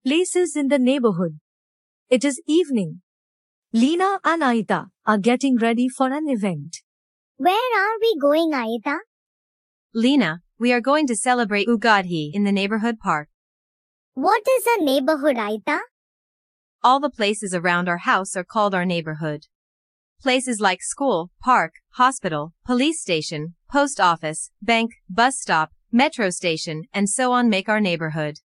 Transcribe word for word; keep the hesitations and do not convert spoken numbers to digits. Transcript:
Places in the neighborhood. It is evening. Lena and Aita are getting ready for an event. Where are we going, Aita? Lena, we are going to celebrate Ugadi in the neighborhood park. What is a neighborhood, Aita? All the places around our house are called our neighborhood. Places like school, park, hospital, police station, post office, bank, bus stop, metro station, and so on make our neighborhood.